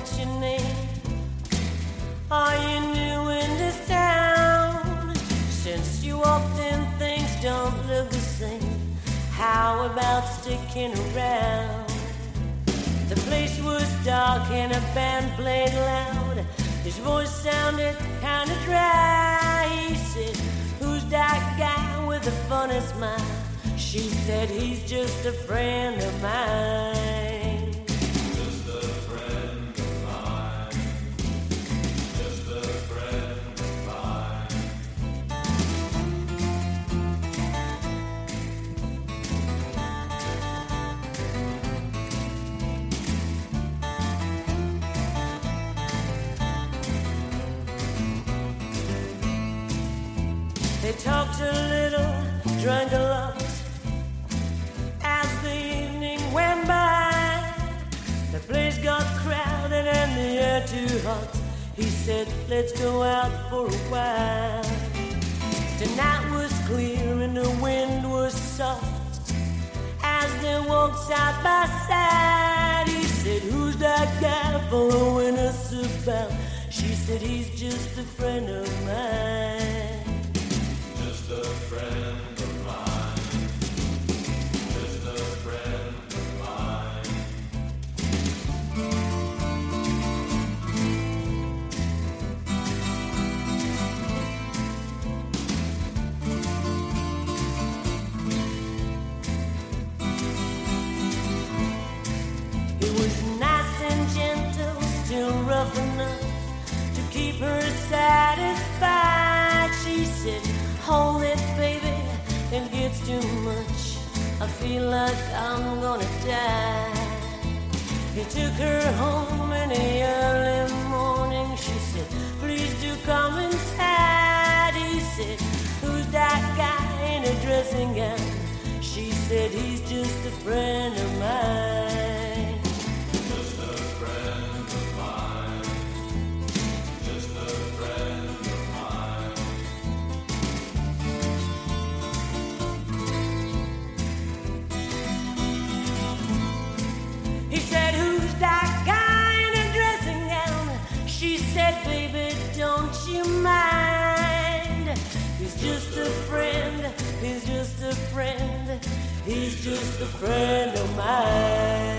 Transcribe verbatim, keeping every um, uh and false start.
what's your name? Are you new in this town? Since you walked in, things don't look the same. How about sticking around? The place was dark and a band played loud. His voice sounded kinda dry. He said, who's that guy with the funny smile? She said, he's just a friend of mine. Just a friend of mine. Just a friend of mine. They talked a little, drank a lot. As the evening went by, the place got crowded and the air too hot. He said, let's go out for a while. The night was clear and the wind was soft. As they walked side by side, he said, who's that guy following us about? She said, he's just a friend of mine. Just a friend of mine. Just a friend of mine. He was nice and gentle, still rough enough to keep her satisfied. She said, hold it, baby, it gets too much. I feel like I'm gonna die. He took her home in the early morning. She said, please do come inside. He said, who's that guy in a dressing gown? She said, he's just a friend of mine. Just a friend of mine. Just a friend of mine. He said, who's that guy in a dressing gown? She said, baby, don't you mind? He's just a friend, he's just a friend, he's just a friend of mine.